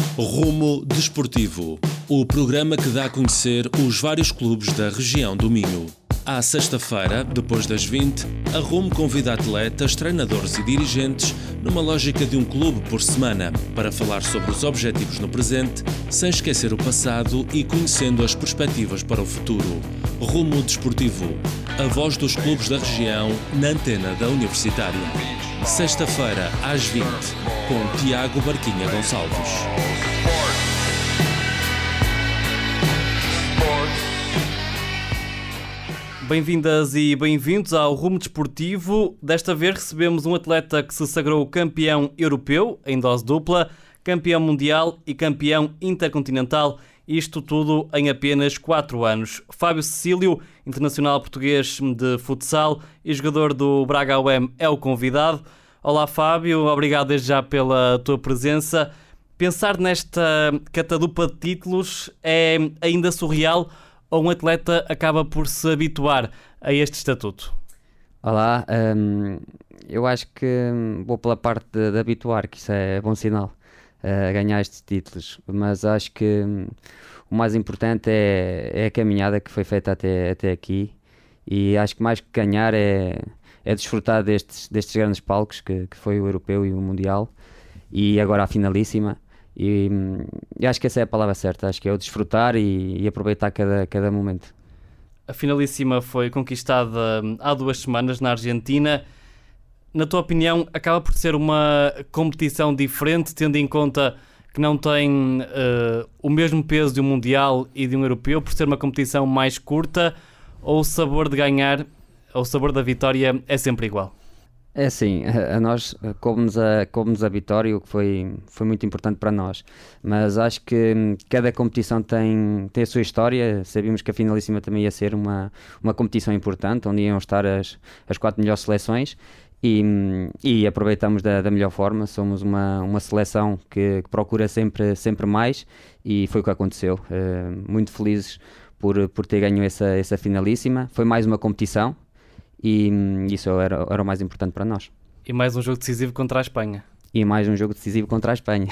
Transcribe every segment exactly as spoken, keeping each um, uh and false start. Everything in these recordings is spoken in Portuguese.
Rumo Desportivo, o programa que dá a conhecer os vários clubes da região do Minho. À sexta-feira, depois das vinte, a Rumo convida atletas, treinadores e dirigentes numa lógica de um clube por semana para falar sobre os objetivos no presente, sem esquecer o passado e conhecendo as perspectivas para o futuro. Rumo Desportivo, a voz dos clubes da região na antena da Universitária. Sexta-feira, às vinte, com Tiago Barquinha Gonçalves. Bem-vindas e bem-vindos ao Rumo Desportivo. Desta vez recebemos um atleta que se sagrou campeão europeu em dose dupla, campeão mundial e campeão intercontinental. Isto tudo em apenas quatro anos. Fábio Cecílio, internacional português de futsal e jogador do Braga U M, é o convidado. Olá Fábio, obrigado desde já pela tua presença. Pensar nesta catadupa de títulos é ainda surreal ou um atleta acaba por se habituar a este estatuto? Olá, hum, eu acho que vou pela parte de, de habituar, que isso é bom sinal, a ganhar estes títulos, mas acho que hum, o mais importante é, é a caminhada que foi feita até, até aqui, e acho que mais que ganhar é, é desfrutar destes, destes grandes palcos, que, que foi o europeu e o mundial, e agora a finalíssima. E, e acho que essa é a palavra certa, acho que é o desfrutar e, e aproveitar cada, cada momento. A finalíssima foi conquistada há duas semanas na Argentina. Na tua opinião, acaba por ser uma competição diferente, tendo em conta que não tem uh, o mesmo peso de um mundial e de um europeu, por ser uma competição mais curta, ou o sabor de ganhar, ou o sabor da vitória é sempre igual? É assim, a, a nós coube-nos a, coube-nos a vitória, o que foi, foi muito importante para nós, mas acho que cada competição tem, tem a sua história. Sabíamos que a finalíssima também ia ser uma, uma competição importante, onde iam estar as, as quatro melhores seleções, e, e aproveitamos da, da melhor forma. Somos uma, uma seleção que, que procura sempre, sempre mais, e foi o que aconteceu. Uh, muito felizes por, por ter ganho essa, essa finalíssima. Foi mais uma competição, e isso era, era o mais importante para nós. E mais um jogo decisivo contra a Espanha. E mais um jogo decisivo contra a Espanha.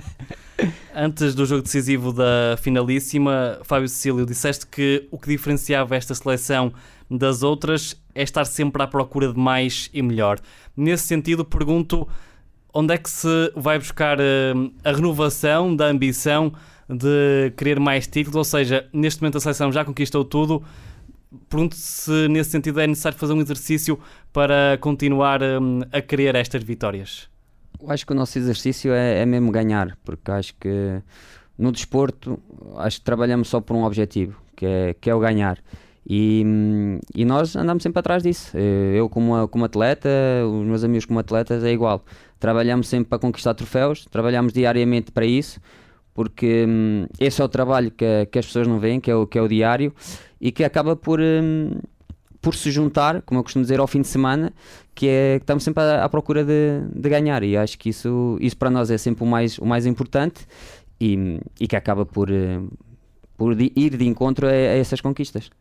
Antes do jogo decisivo da finalíssima, Fábio Cecílio, disseste que o que diferenciava esta seleção das outras é estar sempre à procura de mais e melhor. Nesse sentido, pergunto, onde é que se vai buscar uh, a renovação da ambição de querer mais títulos? Ou seja, neste momento a seleção já conquistou tudo. Pergunto se nesse sentido é necessário fazer um exercício para continuar um, a querer estas vitórias. Eu acho que o nosso exercício é, é mesmo ganhar, porque acho que no desporto acho que trabalhamos só por um objetivo, que é, que é o ganhar, e, e nós andamos sempre atrás disso. Eu como, como atleta, os meus amigos como atletas é igual, trabalhamos sempre para conquistar troféus, trabalhamos diariamente para isso, porque hum, esse é o trabalho que, que as pessoas não veem, que é o, que é o diário, e que acaba por, hum, por se juntar, como eu costumo dizer, ao fim de semana, que é que estamos sempre à, à procura de, de ganhar, e acho que isso, isso para nós é sempre o mais, o mais importante, e, e que acaba por, por ir de encontro a, a essas conquistas.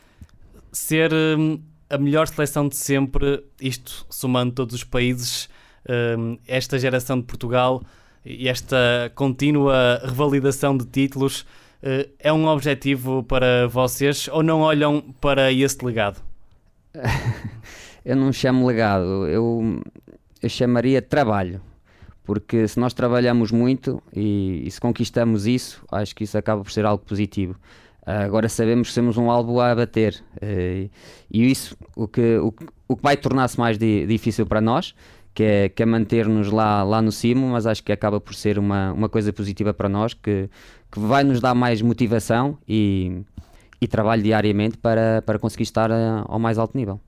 Ser hum, a melhor seleção de sempre, isto somando todos os países, hum, esta geração de Portugal e esta contínua revalidação de títulos, é um objetivo para vocês ou não olham para esse legado? Eu não chamo legado, eu, eu chamaria trabalho, porque se nós trabalhamos muito e, e se conquistamos isso, acho que isso acaba por ser algo positivo. Agora sabemos que temos um alvo a bater, e isso o que, o, o que vai tornar-se mais di, difícil para nós, que é, que é manter-nos lá, lá no cimo, mas acho que acaba por ser uma, uma coisa positiva para nós, que, que vai nos dar mais motivação e, e trabalho diariamente para, para conseguir estar a, ao mais alto nível.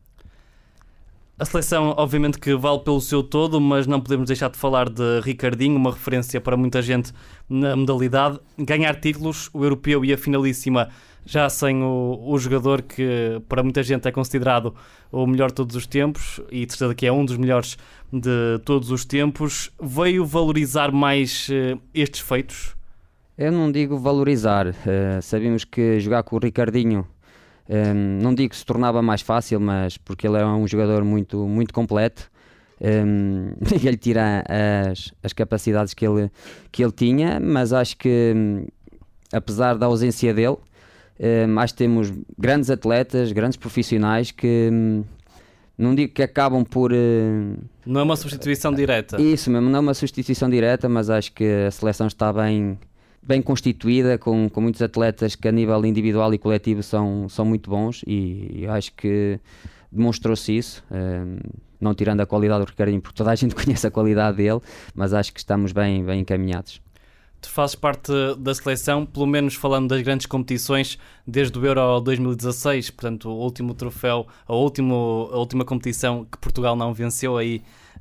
A seleção, obviamente, que vale pelo seu todo, mas não podemos deixar de falar de Ricardinho, uma referência para muita gente na modalidade. Ganhar títulos, o europeu e a finalíssima, já sem o, o jogador que para muita gente é considerado o melhor de todos os tempos, e de certeza que é um dos melhores de todos os tempos, veio valorizar mais uh, estes feitos? Eu não digo valorizar, uh, sabemos que jogar com o Ricardinho, um, não digo que se tornava mais fácil, mas porque ele é um jogador muito, muito completo, um, ninguém lhe tira as, as capacidades que ele, que ele tinha, mas acho que um, apesar da ausência dele, um, acho que temos grandes atletas, grandes profissionais que um, não digo que acabam por... Uh, não é uma substituição direta. Isso mesmo, não é uma substituição direta, mas acho que a seleção está bem, bem constituída, com, com muitos atletas que a nível individual e coletivo são, são muito bons, e, e acho que demonstrou-se isso, um, não tirando a qualidade do Ricardinho, porque toda a gente conhece a qualidade dele, mas acho que estamos bem, bem encaminhados. Tu fazes parte da seleção, pelo menos falando das grandes competições, desde o Euro dois mil e dezasseis, portanto o último troféu, a, último, a última competição que Portugal não venceu aí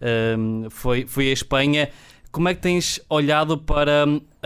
um, foi, foi a Espanha. Como é que tens olhado para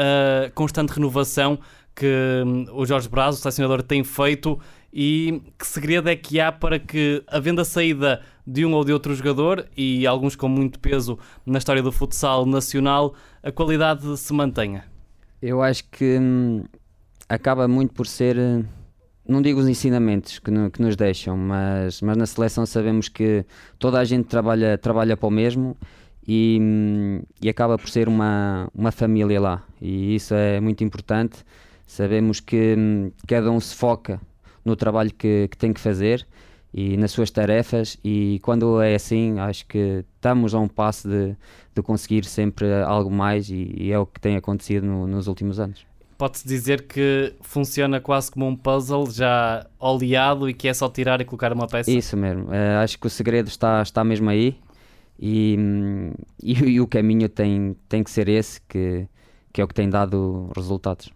a constante renovação que o Jorge Braz, o selecionador, tem feito, e que segredo é que há para que, havendo a saída de um ou de outro jogador, e alguns com muito peso na história do futsal nacional, a qualidade se mantenha? Eu acho que hum, acaba muito por ser, não digo os ensinamentos que, no, que nos deixam, mas, mas na seleção sabemos que toda a gente trabalha, trabalha para o mesmo, e, hum, e acaba por ser uma, uma família lá, e isso é muito importante. Sabemos que hum, cada um se foca no trabalho que, que tem que fazer e nas suas tarefas, e quando é assim, acho que estamos a um passo de, de conseguir sempre algo mais, e, e é o que tem acontecido no, nos últimos anos. Pode-se dizer que funciona quase como um puzzle já oleado, e que é só tirar e colocar uma peça? Isso mesmo, uh, acho que o segredo está, está mesmo aí, e, e, e o caminho tem, tem que ser esse, que, que é o que tem dado resultados.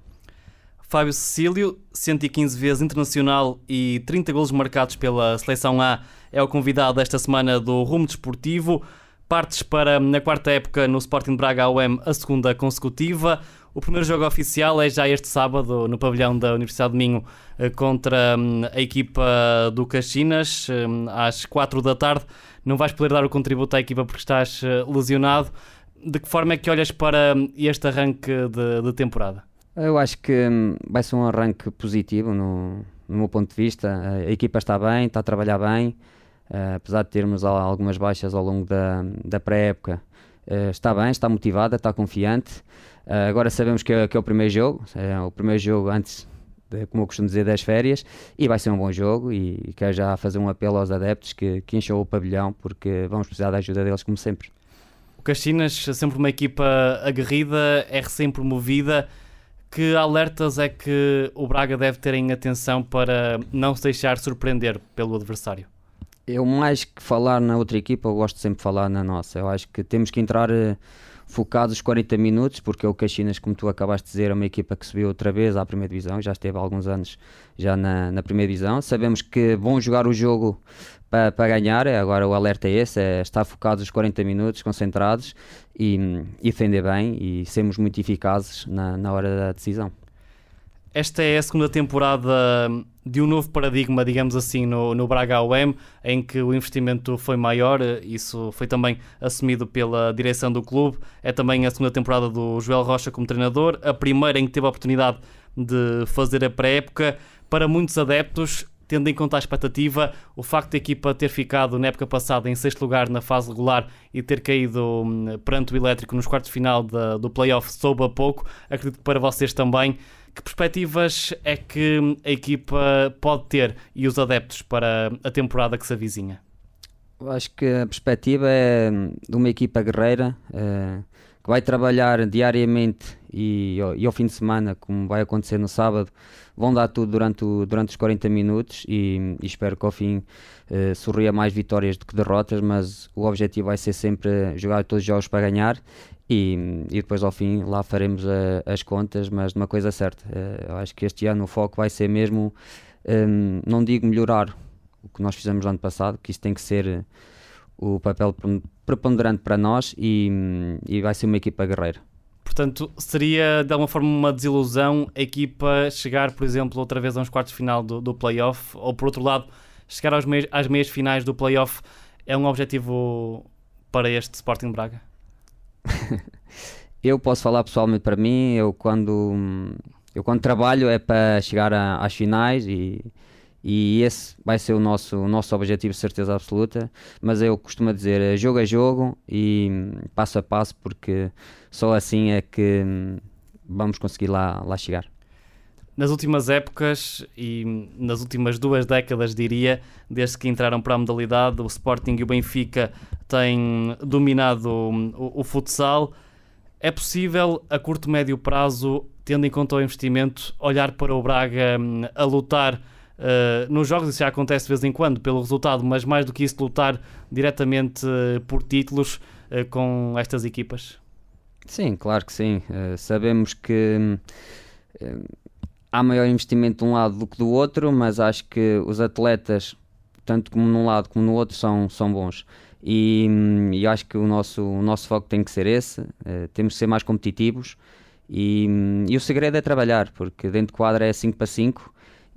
Fábio Cecílio, cento e quinze vezes internacional e trinta golos marcados pela Seleção A, é o convidado esta semana do Rumo Desportivo. Partes para, na quarta época, no Sporting de Braga A O M, a segunda consecutiva. O primeiro jogo oficial é já este sábado, no pavilhão da Universidade de Minho, contra a equipa do Caxinas, às quatro da tarde. Não vais poder dar o contributo à equipa porque estás lesionado. De que forma é que olhas para este arranque de, de temporada? Eu acho que vai ser um arranque positivo no, no meu ponto de vista. A equipa está bem, está a trabalhar bem, uh, apesar de termos algumas baixas ao longo da, da pré-época. Uh, está bem, está motivada, está confiante. Uh, agora sabemos que é, que é o primeiro jogo, é o primeiro jogo antes, de, como eu costumo dizer, das férias, e vai ser um bom jogo, e, e quero já fazer um apelo aos adeptos que, que encham o pavilhão, porque vamos precisar da ajuda deles como sempre. O Caxinas, sempre uma equipa aguerrida, é recém-promovida. Que alertas é que o Braga deve ter em atenção para não se deixar surpreender pelo adversário? Eu, mais que falar na outra equipa, eu gosto sempre de falar na nossa. Eu acho que temos que entrar uh, focados os quarenta minutos, porque o Caxinas, como tu acabaste de dizer, é uma equipa que subiu outra vez à primeira divisão, já esteve há alguns anos já na, na primeira divisão. Sabemos que vão jogar o jogo para, para ganhar, agora o alerta é esse, é estar focados os quarenta minutos, concentrados, e, e defender bem, e sermos muito eficazes na, na hora da decisão. Esta é a segunda temporada de um novo paradigma, digamos assim, no, no Braga A O M, em que o investimento foi maior. Isso foi também assumido pela direção do clube. É também a segunda temporada do Joel Rocha como treinador, a primeira em que teve a oportunidade de fazer a pré-época. Para muitos adeptos, tendo em conta a expectativa, o facto da equipa ter ficado na época passada em sexto lugar na fase regular e ter caído perante o Elétrico nos quartos de final da, do play-off soube a pouco. Acredito que para vocês também. Que perspectivas é que a equipa pode ter e os adeptos para a temporada que se avizinha? Eu acho que a perspectiva é de uma equipa guerreira, é, que vai trabalhar diariamente e, e ao fim de semana, como vai acontecer no sábado, vão dar tudo durante, o, durante os quarenta minutos, e, e espero que ao fim é, sorria mais vitórias do que derrotas, mas o objetivo vai ser sempre jogar todos os jogos para ganhar. E, e depois ao fim lá faremos a, as contas, mas de uma coisa certa, eu acho que este ano o foco vai ser mesmo, um, não digo melhorar o que nós fizemos no ano passado, que isso tem que ser o papel preponderante para nós, e, e vai ser uma equipa guerreira. Portanto, seria de alguma forma uma desilusão a equipa chegar, por exemplo, outra vez a uns quartos de final do, do play-off, ou por outro lado, chegar aos meios, às meias finais do play-off, é um objetivo para este Sporting Braga? Eu posso falar pessoalmente para mim, eu quando, eu quando trabalho é para chegar a, às finais, e, e esse vai ser o nosso, o nosso objetivo, certeza absoluta. Mas eu costumo dizer jogo a jogo e passo a passo, porque só assim é que vamos conseguir lá, lá chegar. Nas últimas épocas e nas últimas duas décadas, diria, desde que entraram para a modalidade, o Sporting e o Benfica têm dominado o, o futsal. É possível, a curto e médio prazo, tendo em conta o investimento, olhar para o Braga a lutar uh, nos jogos, isso já acontece de vez em quando, pelo resultado, mas mais do que isso, lutar diretamente uh, por títulos uh, com estas equipas? Sim, claro que sim. Uh, sabemos que uh, há maior investimento de um lado do que do outro, mas acho que os atletas, tanto como num lado como no outro, são, são bons. E, e acho que o nosso, o nosso foco tem que ser esse. Uh, temos que ser mais competitivos e, e o segredo é trabalhar, porque dentro de quadra é cinco para cinco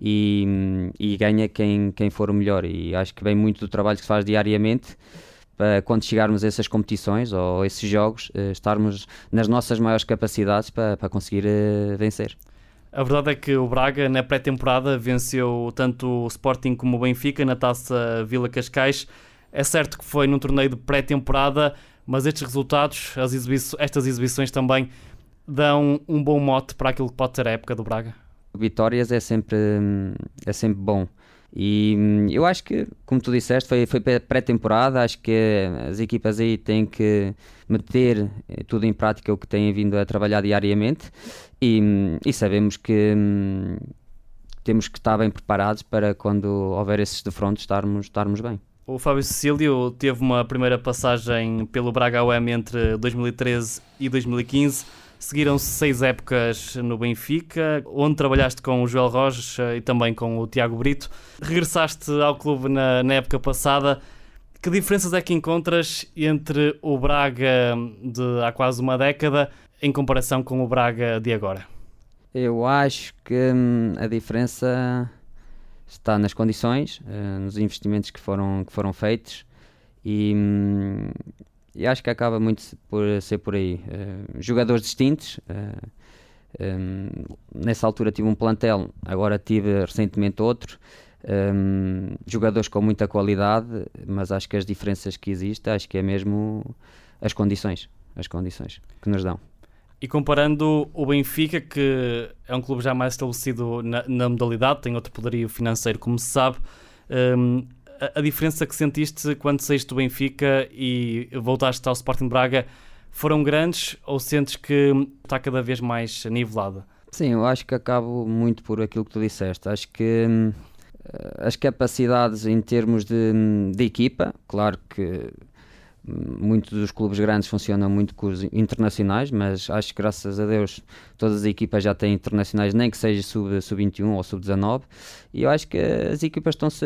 e, e ganha quem, quem for o melhor, e acho que vem muito do trabalho que se faz diariamente para quando chegarmos a essas competições ou a esses jogos, uh, estarmos nas nossas maiores capacidades para, para conseguir uh, vencer. A verdade é que o Braga, na pré-temporada, venceu tanto o Sporting como o Benfica na Taça Vila Cascais. É certo que foi num torneio de pré-temporada, mas estes resultados, as exibi- estas exibições também dão um bom mote para aquilo que pode ser a época do Braga. Vitórias é sempre, é sempre bom. E eu acho que, como tu disseste, foi, foi pré-temporada. Acho que as equipas aí têm que meter tudo em prática, o que têm vindo a trabalhar diariamente, e, e sabemos que hum, temos que estar bem preparados para quando houver esses defrontos estarmos, estarmos bem. O Fábio Cecílio teve uma primeira passagem pelo Braga A U M entre dois mil e treze e dois mil e quinze. Seguiram-se seis épocas no Benfica, onde trabalhaste com o Joel Rojas e também com o Tiago Brito. Regressaste ao clube na, na época passada. Que diferenças é que encontras entre o Braga de há quase uma década em comparação com o Braga de agora? Eu acho que hum, a diferença está nas condições, uh, nos investimentos que foram, que foram feitos, e... Hum, E acho que acaba muito por ser por aí. Uh, jogadores distintos. Uh, um, nessa altura tive um plantel, agora tive recentemente outro. Um, jogadores com muita qualidade, mas acho que as diferenças que existem, acho que é mesmo as condições, as condições que nos dão. E comparando o Benfica, que é um clube já mais estabelecido na, na modalidade, tem outro poderio financeiro, como se sabe, um, a diferença que sentiste quando saíste do Benfica e voltaste ao Sporting de Braga foram grandes, ou sentes que está cada vez mais nivelada? Sim, eu acho que acabo muito por aquilo que tu disseste. Acho que hum, as capacidades em termos de, de equipa, claro que muitos dos clubes grandes funcionam muito com os internacionais, mas acho que graças a Deus todas as equipas já têm internacionais, nem que seja sub, sub vinte e um ou sub dezanove, e eu acho que as equipas estão-se,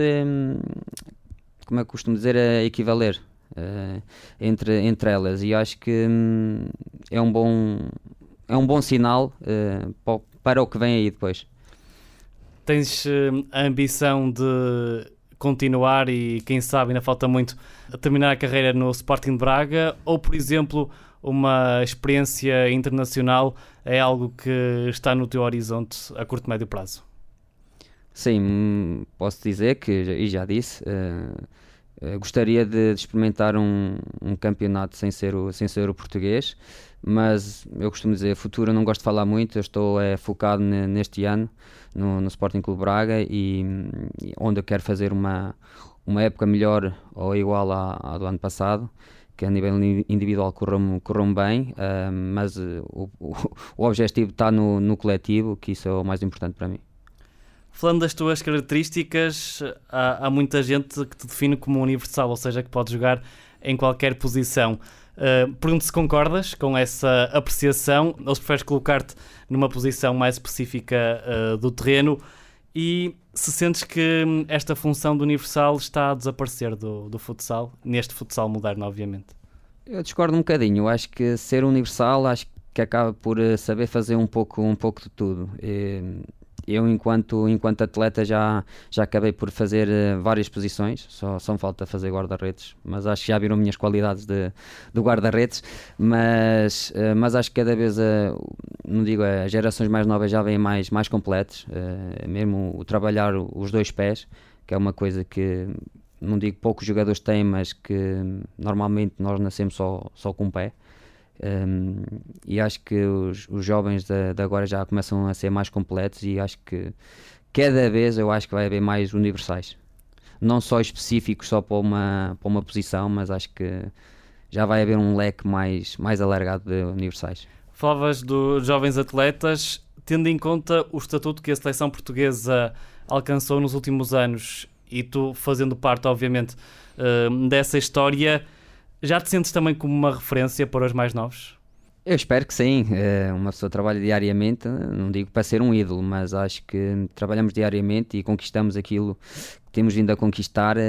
como é que costumo dizer, a equivaler uh, entre, entre elas, e acho que um, é, um bom, é um bom sinal uh, para o que vem aí depois. Tens uh, a ambição de continuar e, quem sabe, ainda falta muito a terminar a carreira no Sporting de Braga, ou, por exemplo, uma experiência internacional é algo que está no teu horizonte a curto e médio prazo? Sim, posso dizer que, e já disse, uh, uh, gostaria de, de experimentar um, um campeonato sem ser, o, sem ser o português, mas eu costumo dizer, futuro eu não gosto de falar muito, eu estou é, focado ne, neste ano no, no Sporting Clube Braga, e, e onde eu quero fazer uma, uma época melhor ou igual à, à do ano passado, que a nível individual correu-me, correu-me bem, uh, mas uh, o, o, o objetivo está no, no coletivo, que isso é o mais importante para mim. Falando das tuas características, há, há muita gente que te define como universal, ou seja, que pode jogar em qualquer posição. Uh, pergunto se concordas com essa apreciação, ou se preferes colocar-te numa posição mais específica uh, do terreno, e se sentes que esta função do universal está a desaparecer do, do futsal, neste futsal moderno, obviamente. Eu discordo um bocadinho. Eu acho que ser universal, acho que acaba por saber fazer um pouco, um pouco de tudo. E eu, enquanto, enquanto atleta, já, já acabei por fazer uh, várias posições, só, só me falta fazer guarda-redes, mas acho que já viram minhas qualidades de, de guarda-redes, mas, uh, mas acho que cada vez uh, não digo, as gerações mais novas já vêm mais, mais completos, uh, mesmo o trabalhar os dois pés, que é uma coisa que, não digo poucos jogadores têm, mas que normalmente nós nascemos só, só com um pé. Um, e acho que os, os jovens de, de agora já começam a ser mais completos, e acho que cada vez eu acho que vai haver mais universais, não só específicos só para uma, para uma posição, mas acho que já vai haver um leque mais, mais alargado de universais. Falavas dos jovens atletas, tendo em conta o estatuto que a seleção portuguesa alcançou nos últimos anos, e tu fazendo parte, obviamente, dessa história, já te sentes também como uma referência para os mais novos? Eu espero que sim. Uma pessoa trabalha diariamente, não digo para ser um ídolo, mas acho que trabalhamos diariamente e conquistamos aquilo que temos vindo a conquistar.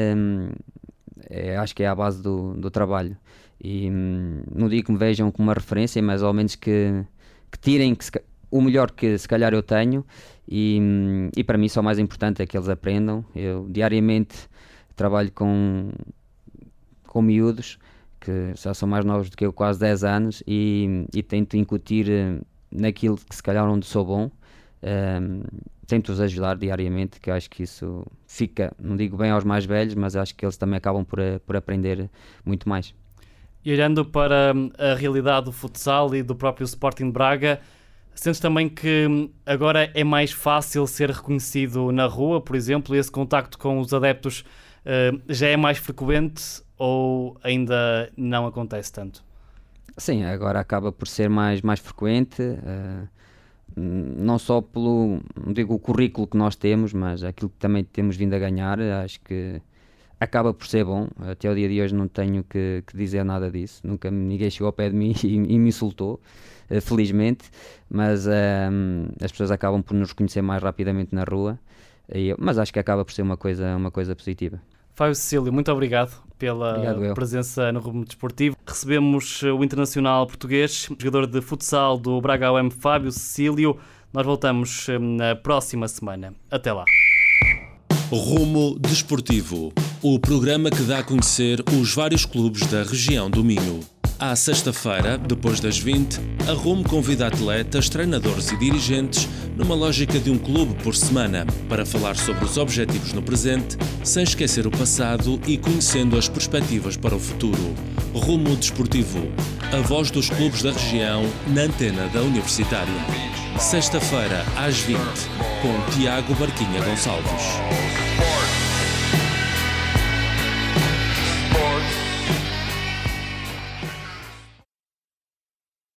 É, acho que é à base do, do trabalho. E não digo que me vejam como uma referência, mas ao menos que, que tirem que se, o melhor que se calhar eu tenho, e, e para mim só o mais importante é que eles aprendam. Eu diariamente trabalho com, com miúdos que já são mais novos do que eu, quase dez anos, e, e tento incutir naquilo que se calhar onde sou bom. Um, tento-os ajudar diariamente, que eu acho que isso fica, não digo bem aos mais velhos, mas acho que eles também acabam por, por aprender muito mais. E olhando para a realidade do futsal e do próprio Sporting de Braga, sentes também que agora é mais fácil ser reconhecido na rua, por exemplo, esse contacto com os adeptos uh, já é mais frequente, ou ainda não acontece tanto? Sim, agora acaba por ser mais, mais frequente, uh, não só pelo, não digo o currículo que nós temos, mas aquilo que também temos vindo a ganhar. Acho que acaba por ser bom. Até o dia de hoje não tenho que, que dizer nada disso, nunca ninguém chegou ao pé de mim e, e me insultou, uh, felizmente, mas uh, as pessoas acabam por nos reconhecer mais rapidamente na rua, e, mas acho que acaba por ser uma coisa, uma coisa positiva. Fábio Cecílio, muito obrigado pela obrigado, presença no Rumo Desportivo. Recebemos o internacional português, jogador de futsal do Braga U M, Fábio Cecílio. Nós voltamos na próxima semana. Até lá. Rumo Desportivo, o programa que dá a conhecer os vários clubes da região do Minho. À sexta-feira, depois das vinte, a Rumo convida atletas, treinadores e dirigentes numa lógica de um clube por semana, para falar sobre os objetivos no presente, sem esquecer o passado e conhecendo as perspectivas para o futuro. Rumo Desportivo, a voz dos clubes da região na antena da Universitária. Sexta-feira, às vinte, com Tiago Barquinha Gonçalves.